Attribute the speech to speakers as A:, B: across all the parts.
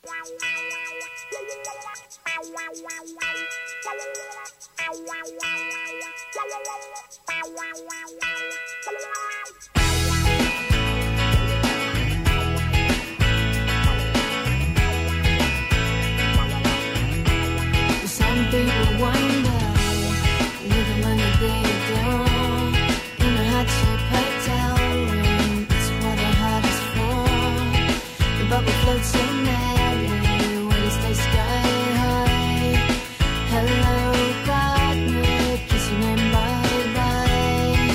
A: Some people wonder, living under the door, in a hot-shaped hotel room, it's what our heart is for. The bubble floats so madly, when it stays sky high. Hello, partner, kiss your name, bye-bye.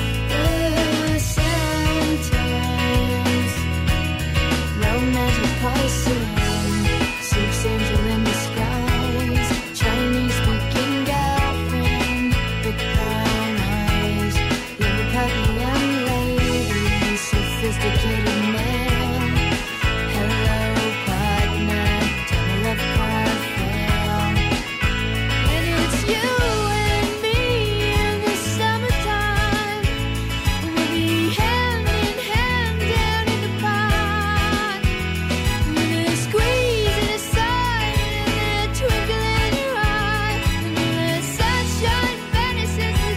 A: Sometimes, romance with poison, six angel in disguise, Chinese-speaking girlfriend, big brown eyes, European lady, sophisticated man. Hello, partner, tell me love can't fail. And it's you and me in the summertime. We'll be hand in hand down in the park. With a squeeze and a sigh and a twinkle in your eye. And the sunshine vanishes the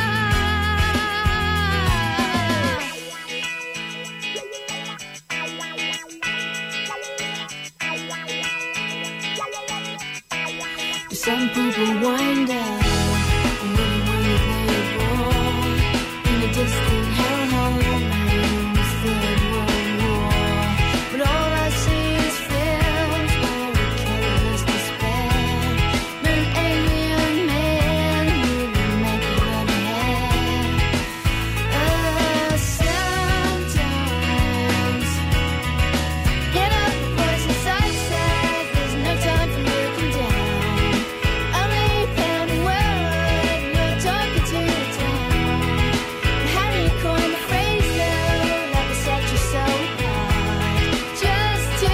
A: Some people wonder, when they born in a distant hellhole, Third World War. But all I see is films where a careless despair, an alien man with a naked rubber hair. Sometimes get up, voice inside says there's no time for looking down. Only pounding word, you're talking to the town. How do you coin the phrase though, like a set you so hard? Just to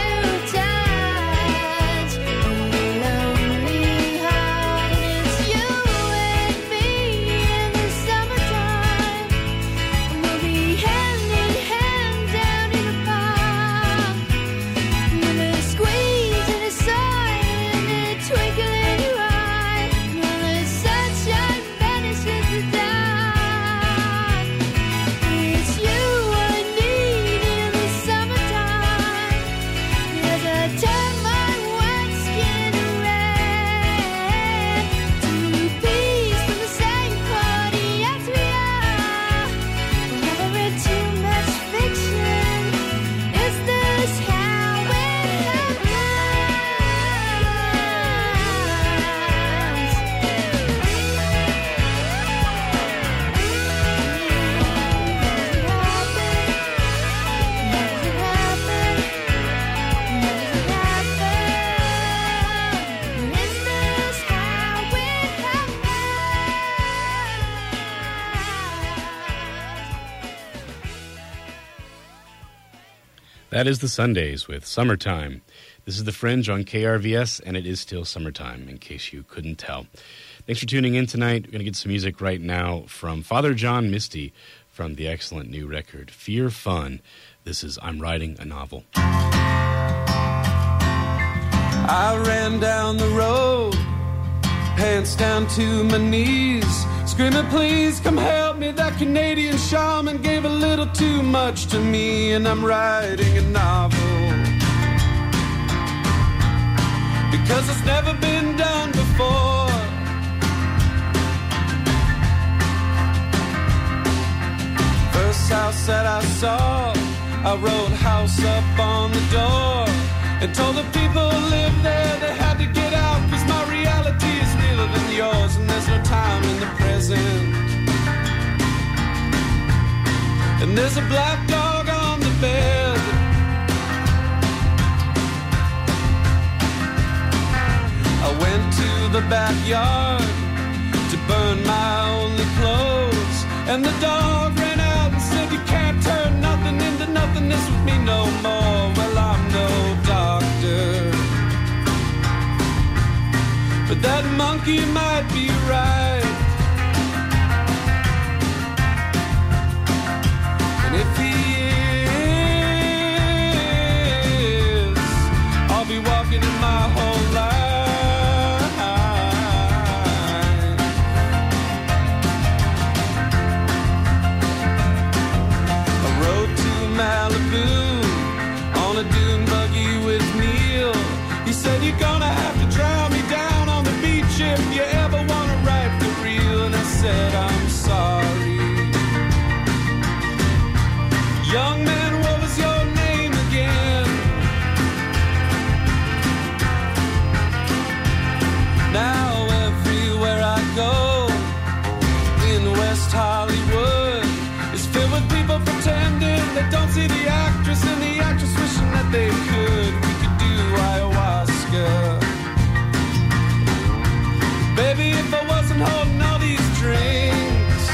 A: touch a lonely heart. It's you and me in the summertime. We'll be hand in hand down in the park. With a squeeze and a sigh and a twinkle in your eye. When the sunshine vanishes the dark. It's you I need in the summertime. As I turn my white skin red, to peace from the same party as we are. Never read too much fiction. Is this how it
B: That is the Sundays with Summertime. This is The Fringe on KRVS, and it is still summertime, in case you couldn't tell. Thanks for tuning in tonight. We're going to get some music right now from Father John Misty from the excellent new record, Fear Fun. This is I'm Writing a Novel.
C: I ran down the road, pants down to my knees, screaming, please come help me. That Canadian shaman gave a little too much to me, and I'm writing a novel. Because it's never been done before. First house that I saw, I wrote house up on the door and told the people who lived there they had to get out, cause my reality is realer than yours, and there's no time in the present. And there's a black dog on the bed. I went to the backyard to burn my only clothes, and the dog ran out and said, you can't turn nothing into nothingness with me no more. Well, I'm no doctor, but that monkey might be right. And if he is, I'll be be walking in my whole life. I rode to Malibu on a dune buggy with Neil. He said, you're gonna have to drown me down on the beach if you ever wanna write the reel. And I said, I'm sorry. Young man, what was your name again? Now everywhere I go in West Hollywood is filled with people pretending they don't see the actress, and the actress wishing that they could. We could do ayahuasca. Baby, if I wasn't holding all these drinks,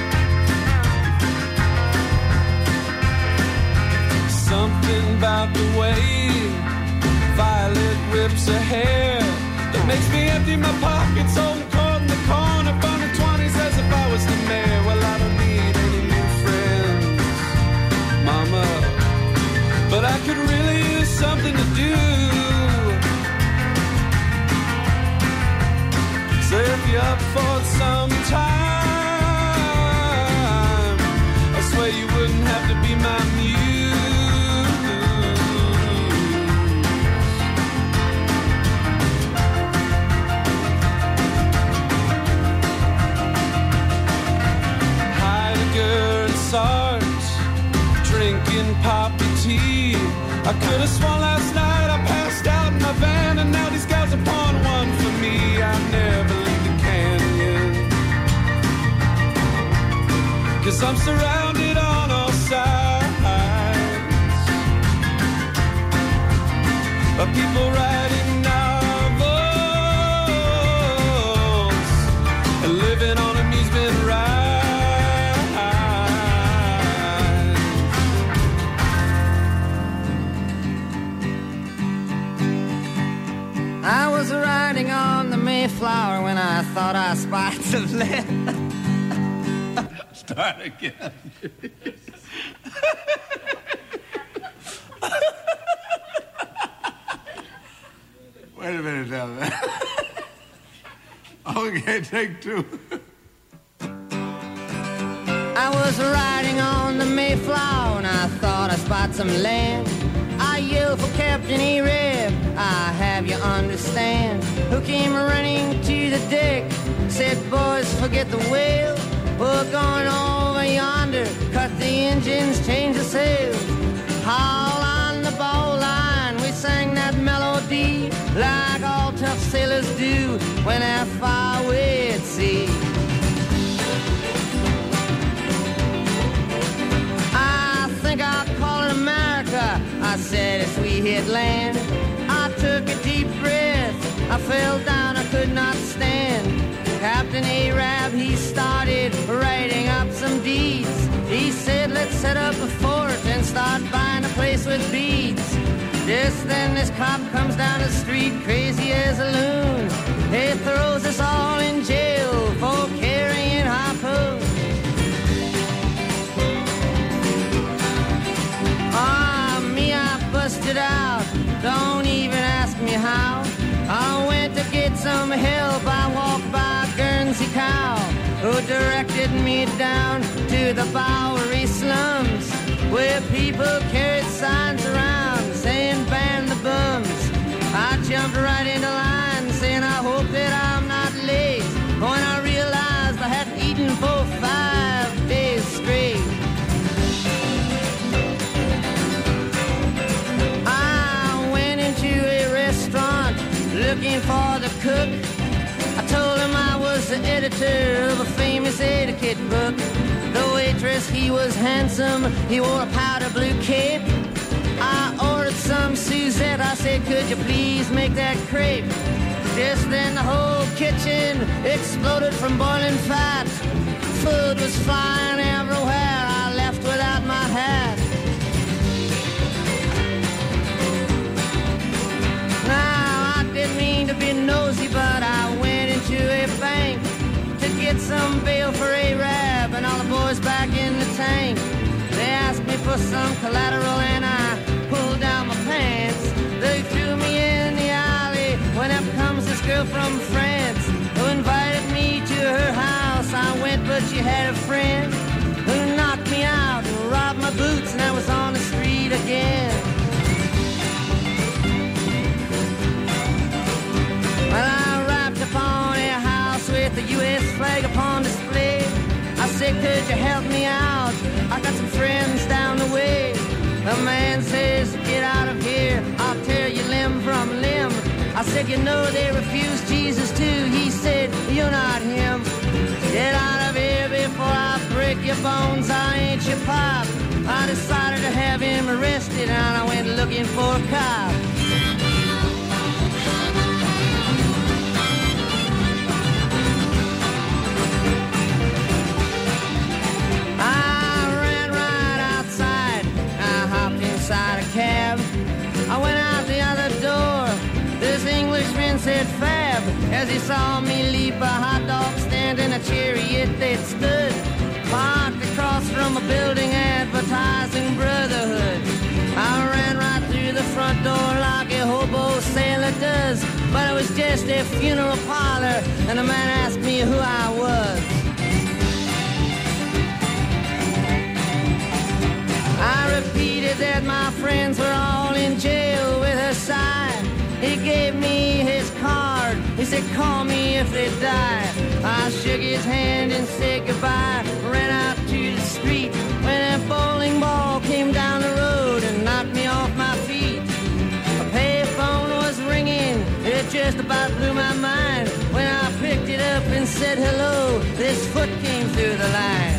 C: something about the way Violet whips her hair that makes me empty my pockets, holding cold in the corner, burning 20s as if I was the mayor. Well, I don't need any new friends, mama, but I could really use something to do. So if you're up for some time, I swear you wouldn't have to be my muse. Heidegger and Sartre, drinking poppy tea. I could have sworn last night I passed out in my van, and now these guys are pouring one for me. I never leave the canyon, 'cause I'm surrounded on all sides by people writing novels and living on amusement rides.
D: I was riding on the Mayflower when I thought I spied some land.
C: Start again.
E: Wait a minute now, man. Okay, take two.
D: I was riding on the Mayflower and I thought I spied some land. I yelled for Captain A-Rab, I have you understand, who came running to the deck, said, boys, forget the whale, we're going over yonder, cut the engines, change the sails, haul on the bowline. We sang that melody like all tough sailors do when they're far away at sea. I think I'll call it America, I said as we hit land. I took a deep breath, I fell down, I could not stand. Captain Arab, he started writing up some deeds. He said, let's set up a fort and start buying a place with beads. Just then this cop comes down the street, crazy as a loon. He throws us all in jail for carrying harpoons. I busted out, don't even ask me how. I went to get some help, I walked by Guernsey Cow, who directed me down to the Bowery slums, where people carried signs around saying ban the bums. I jumped right into line saying I hope that I'm not late, when I realized I had eaten for 5 days straight. Looking for the cook, I told him I was the editor of a famous etiquette book. The waitress, he was handsome, he wore a powder blue cape. I ordered some Suzette, I said, could you please make that crepe? Just then the whole kitchen exploded from boiling fat. Food was flying everywhere, I left without my hat. Didn't mean to be nosy, but I went into a bank to get some bail for Arab and all the boys back in the tank. They asked me for some collateral and I pulled down my pants. They threw me in girl from France who invited me to her house. I went, but she had a friend who knocked me out and robbed my boots, and I was on the street again. Well, I rapped upon a house with the U.S. flag upon display. I said, could you help me out? I got some friends down the way. The man says, get out of here, I'll tear you limb from limb. I said, you know they refuse Jesus too. He said, you're not him. Get out of here before I break your bones, I ain't your pop. I decided to have him arrested, and I went looking for a cop. Inside a cab, I went out the other door. This Englishman said fab as he saw me leap a hot dog stand in a chariot that stood parked across from a building advertising brotherhood. I ran right through the front door like a hobo sailor does, but it was just a funeral parlor, and the man asked me who I was. I repeated that my friends were all in jail with a sigh. He gave me his card. He said, call me if they die. I shook his hand and said goodbye. Ran out to the street when a bowling ball came down the road and knocked me off my feet. A payphone was ringing. It just about blew my mind. When I picked it up and said hello, this foot came through the line.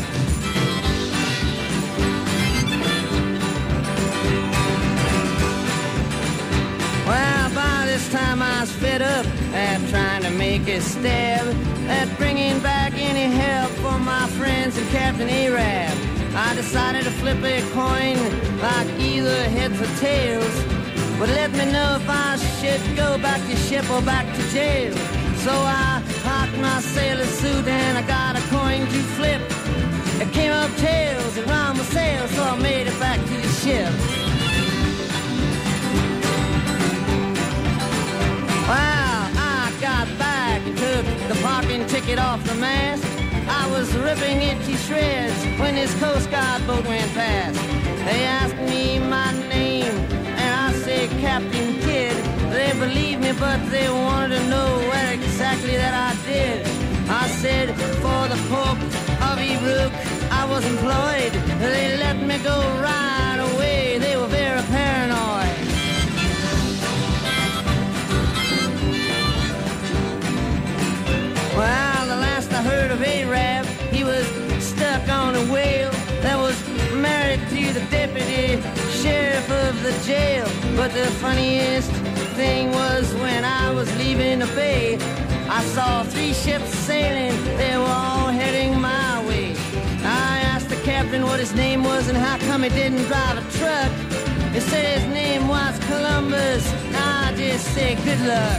D: Well, by this time I was fed up at trying to make a stab at bringing back any help for my friends and Captain Arab. I decided to flip a coin like either heads or tails. But let me know if I should go back to ship or back to jail. So I hocked my sailor suit and I got a coin to flip. It came up tails and round my sail, so I made it back to the ship. Well, I got back and took the parking ticket off the mast. I was ripping it to shreds when this Coast Guard boat went past. They asked me my name, and I said Captain Kidd. They believed me, but they wanted to know what exactly that I did. I said, for the Pope of Ebrook, I was employed. They let me go right away. They were very paranoid. Well, the last I heard of Arab, he was stuck on a whale that was married to the deputy sheriff of the jail. But the funniest thing was when I was leaving the bay, I saw 3 ships sailing, they were all heading my way. I asked the captain what his name was and how come he didn't drive a truck. He said his name was Columbus. I just said good luck.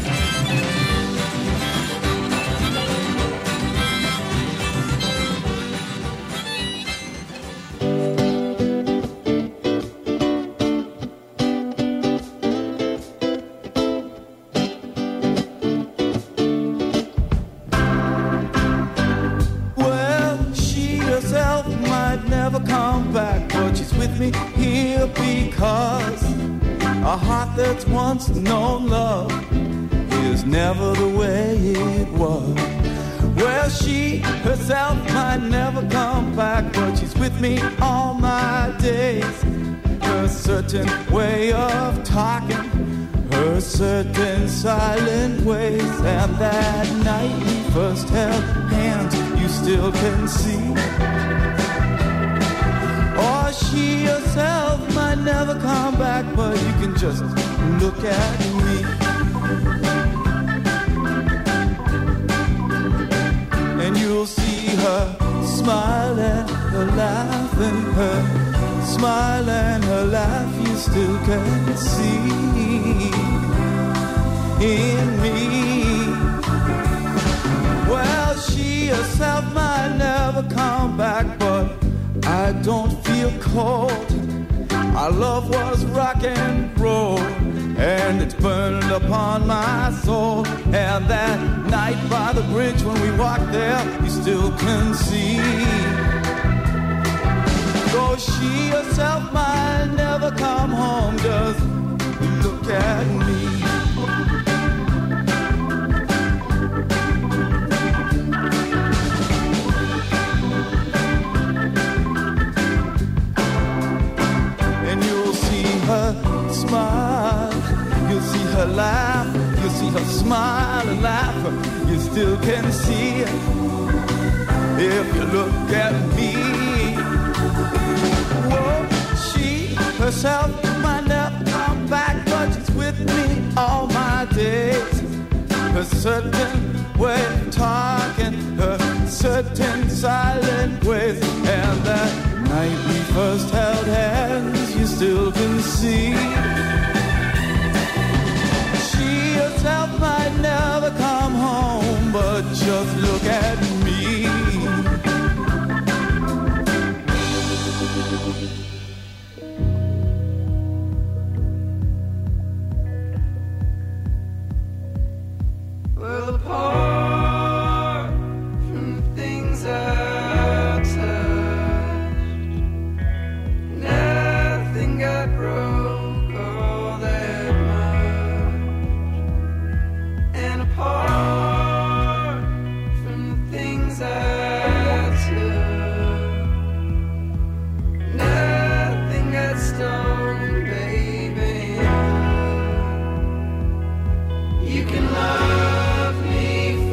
F: Me here because a heart that's once known love is never the way it was. Well, she herself might never come back, but she's with me all my days. Her certain way of talking, her certain silent ways, and that night we first held hands, you still can see. She herself might never come back, but you can just look at me. And you'll see her smile and her laugh, and her smile and her laugh you still can see in me. Well, she herself might never come back, but I don't feel cold. Our love was rock and roll. and it's burned upon my soul. And that night by the bridge when we walked there, you still can see. Though she herself might never come home, just look at me. And you'll see her smile, you'll see her laugh, you'll see her smile and laugh. You still can see it if you look at me. Whoa, she herself might never come back, but she's with me all my days. Her certain way of talking, her certain silent ways. And that night we first held hands, you still can see. She herself might never come home, but just look at me.
C: Well, apart from the things I touched, nothing got broke all that much. And apart from the things I took, nothing got stolen, baby. You can love me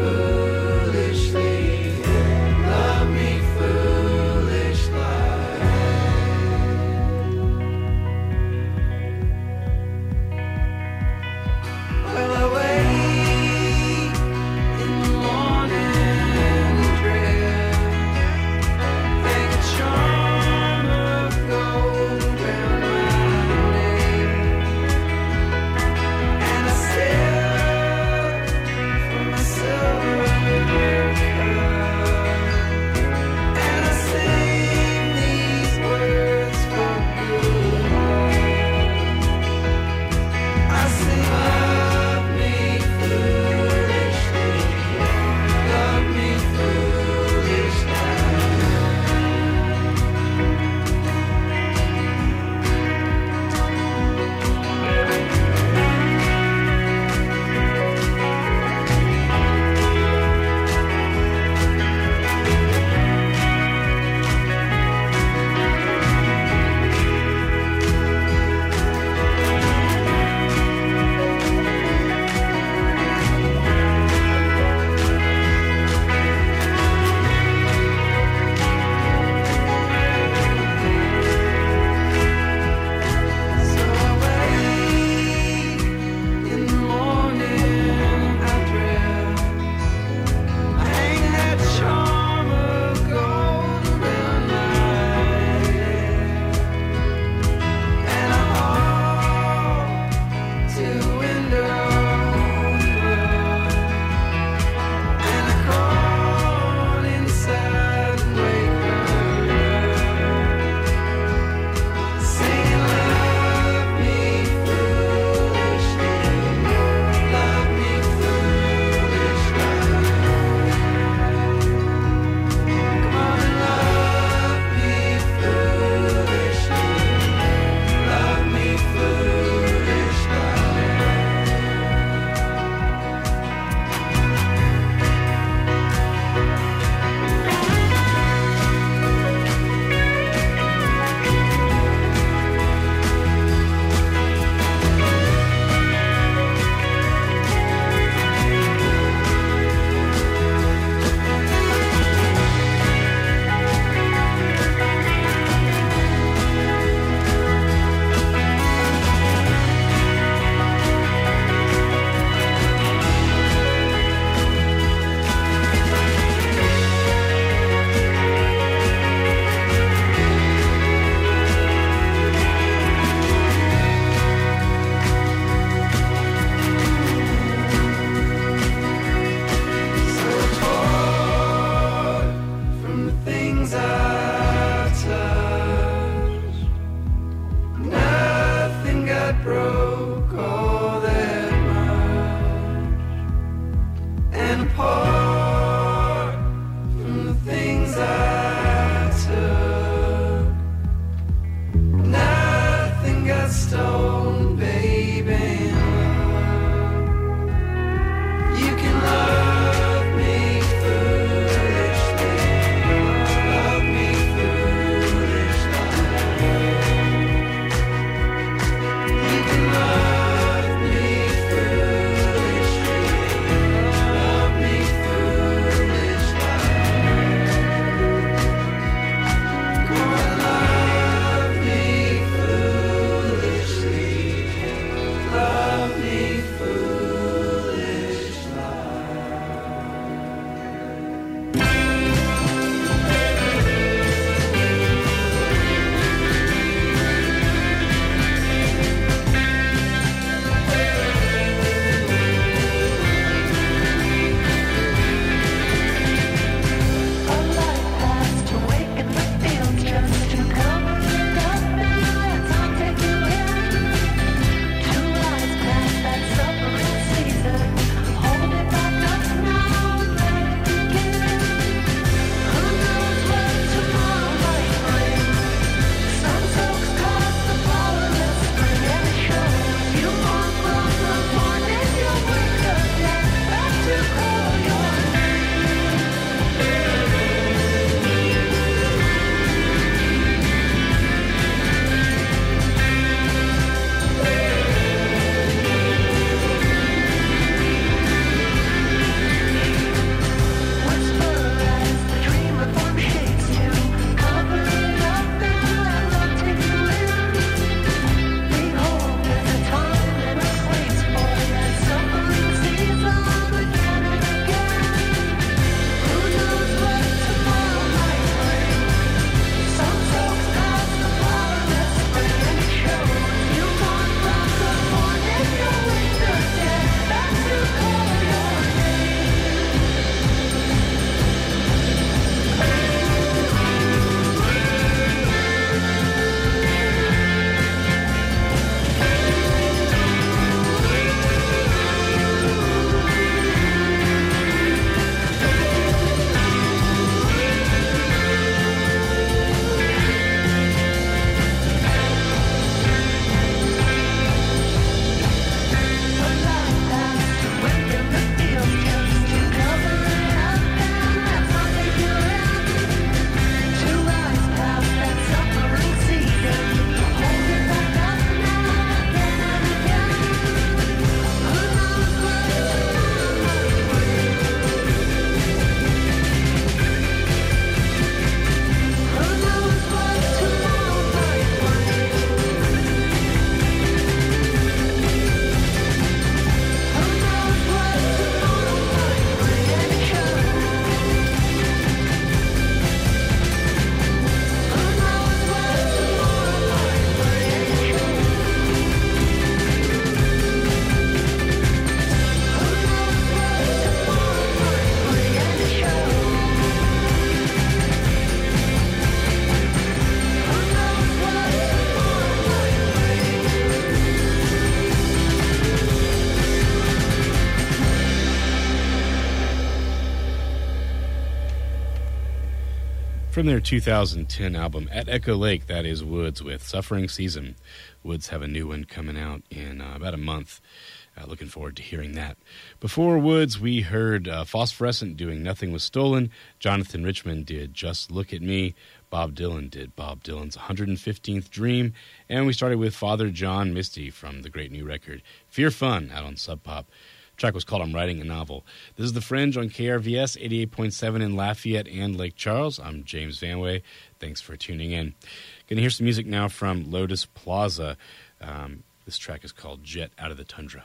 B: From their 2010 album At Echo Lake, that is Woods with Suffering Season. Woods have a new one coming out in about a month. Looking forward to hearing that. Before Woods, we heard Phosphorescent doing Nothing Was Stolen. Jonathan Richman did Just Look at Me. Bob Dylan did Bob Dylan's 115th Dream. And we started with Father John Misty from the great new record Fear Fun out on Sub Pop. The track was called I'm Writing a Novel. This is The Fringe on KRVS 88.7 in Lafayette and Lake Charles. I'm James Vanway. Thanks for tuning in. Going to hear some music now from Lotus Plaza. This track is called Jet Out of the Tundra.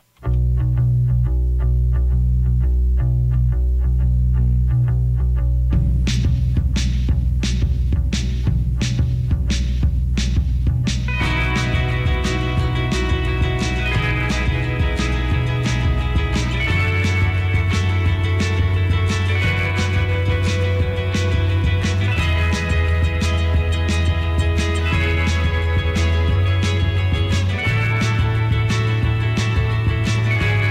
A: Jet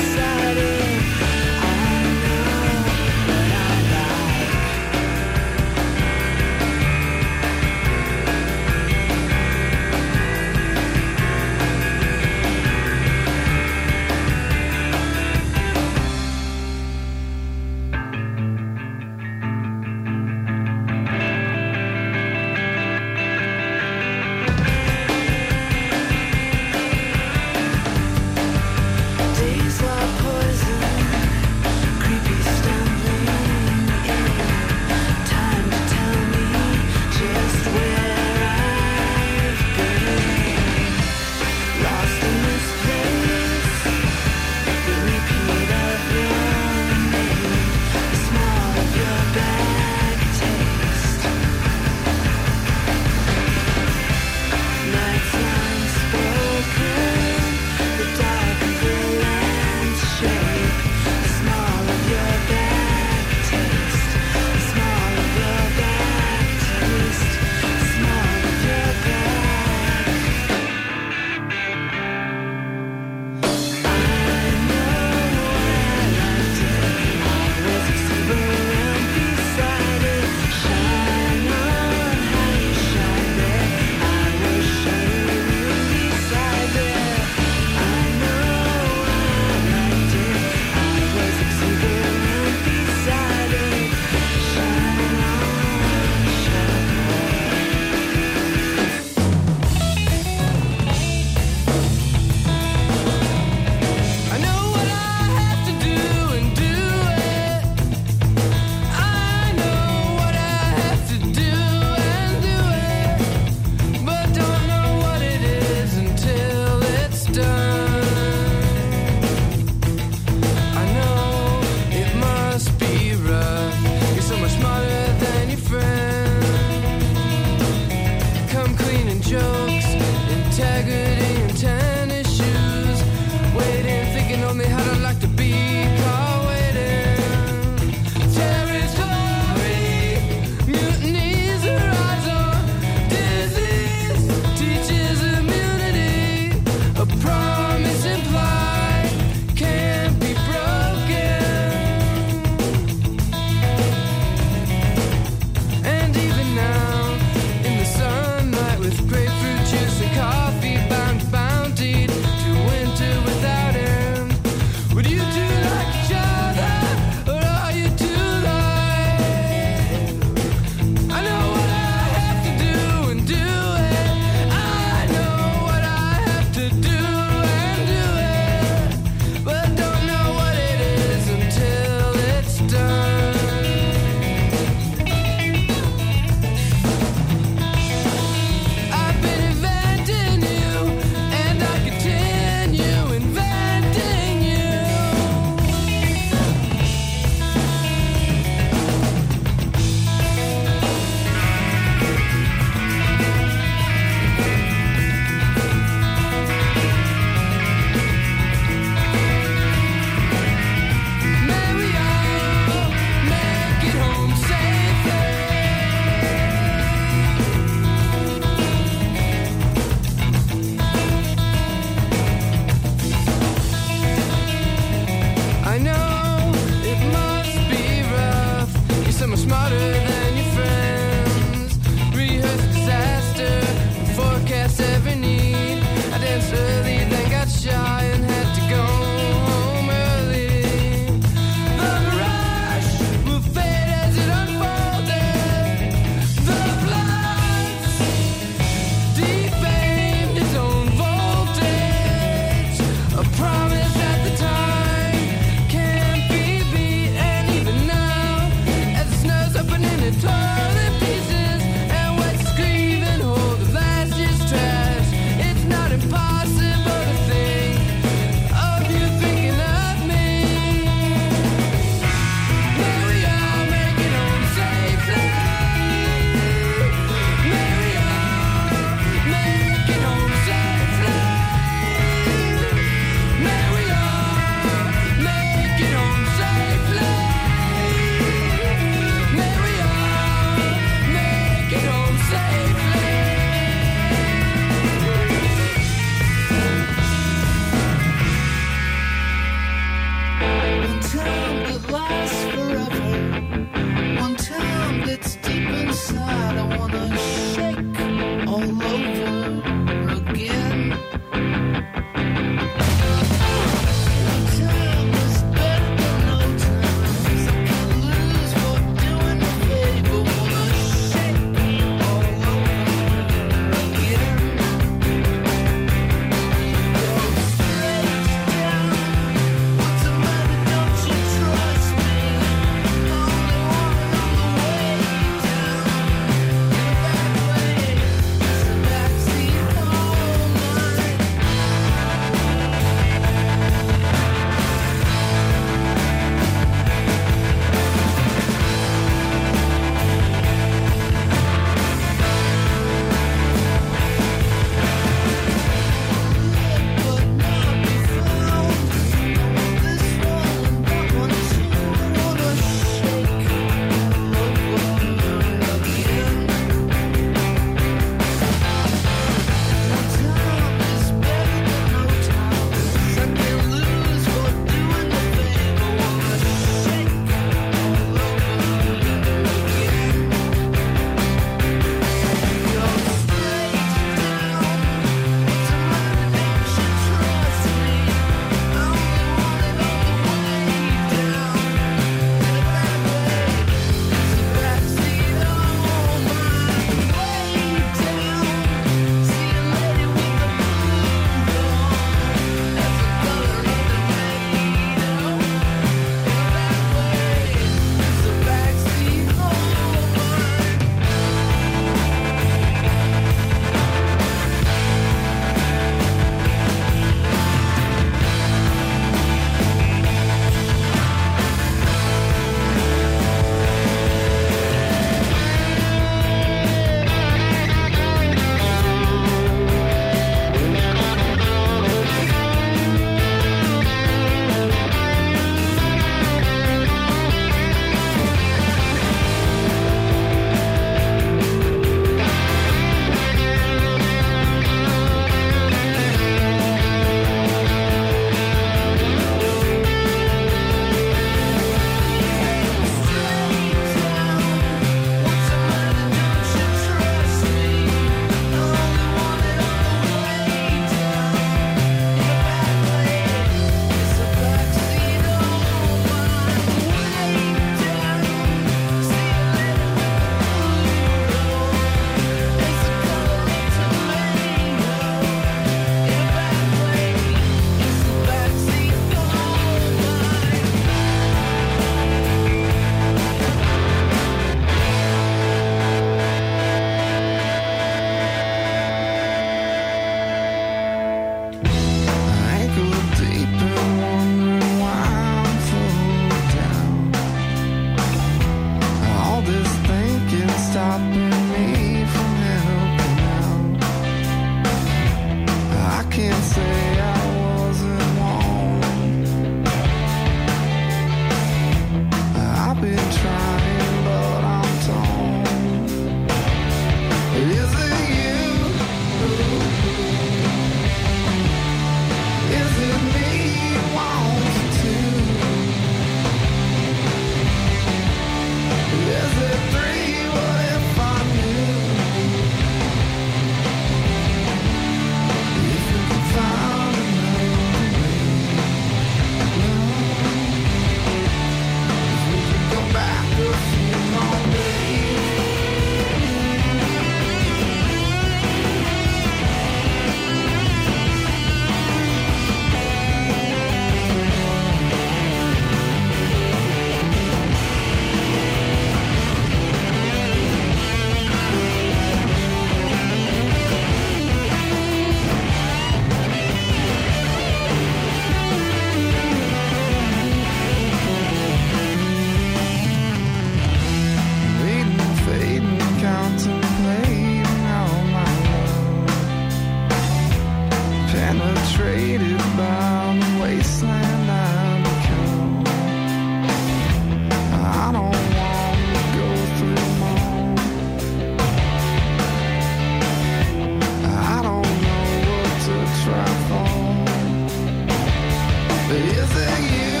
F: Is it you?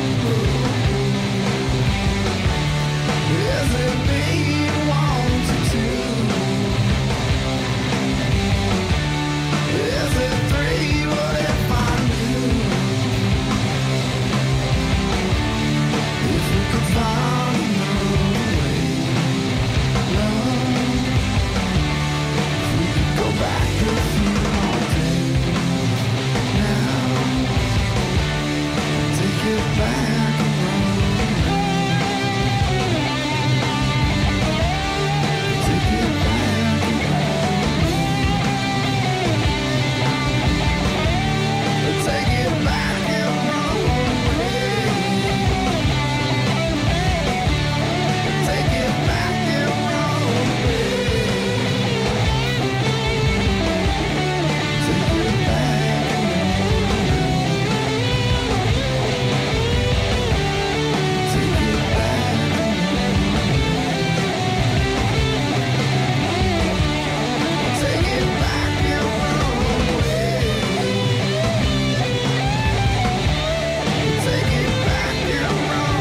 F: Is it me you wanted to? Is it three? What if I knew? If we could find another way, love, if we could go back a few more days now, take it back around, take it back around, take it back and run away. Take it back and run away. Take it back and run away. Take it back and run away. Take it back and run away. Take it back and run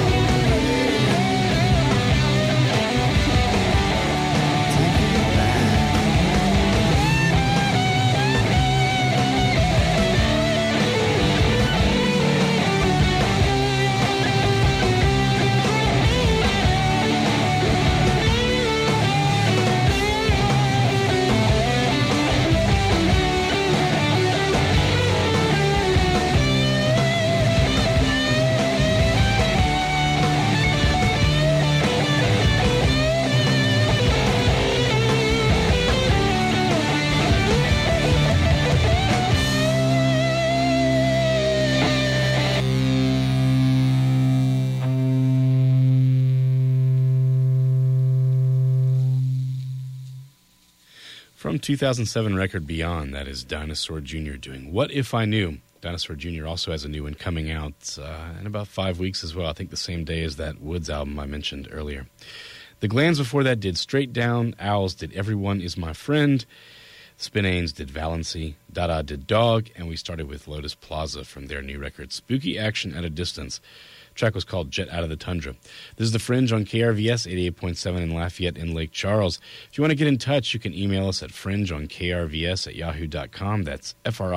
B: From 2007 record Beyond, that is Dinosaur Jr. doing What If I Knew. Dinosaur Jr. also has a new one coming out in about 5 weeks as well. I think the same day as that Woods album I mentioned earlier. The Glands before that did Straight Down. Owls did Everyone Is My Friend. Spinanes did Valency. Dada did Dog. And we started with Lotus Plaza from their new record, Spooky Action at a Distance. The track was called Jet Out of the Tundra. This is The Fringe on KRVS 88.7 in Lafayette in Lake Charles. If you want to get in touch, you can email us at fringeonkrvs@yahoo.com. That's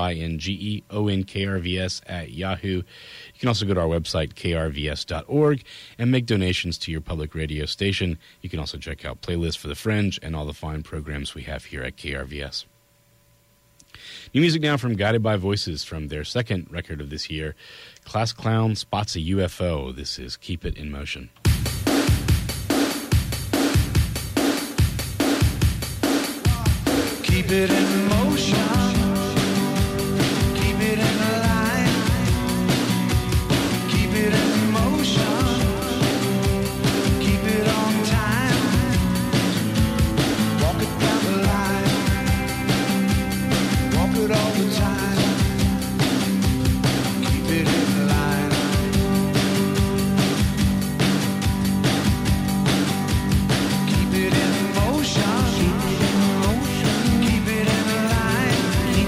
B: FRINGEONKRVS@yahoo. You can also go to our website, krvs.org, and make donations to your public radio station. You can also check out playlists for The Fringe and all the fine programs we have here at KRVS. New music now from Guided by Voices from their second record of this year, Class Clown Spots a UFO. This is Keep It in Motion.
F: keep it in motion, keep it in line, keep it in motion, keep it on time, walk it down the line, walk it all the time, keep it in line, keep it in motion, keep it in line, keep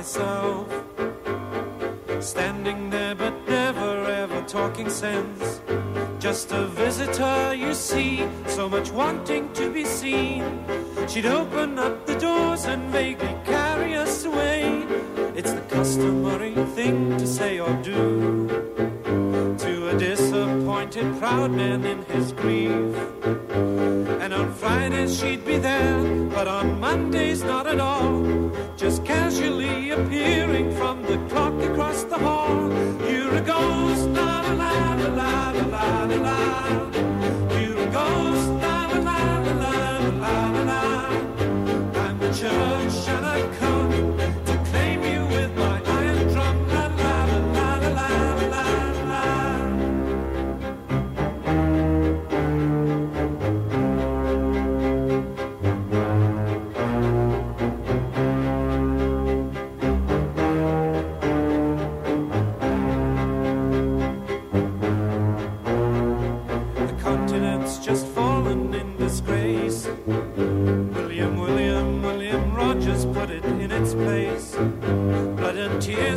C: myself. Standing there but never ever talking sense. Just a visitor, you see, so much wanting to be seen. She'd open up the doors and vaguely carry us away. It's the customary thing to say or do to a disappointed proud man in his grief. And on Fridays she'd be there, but on Mondays not at all.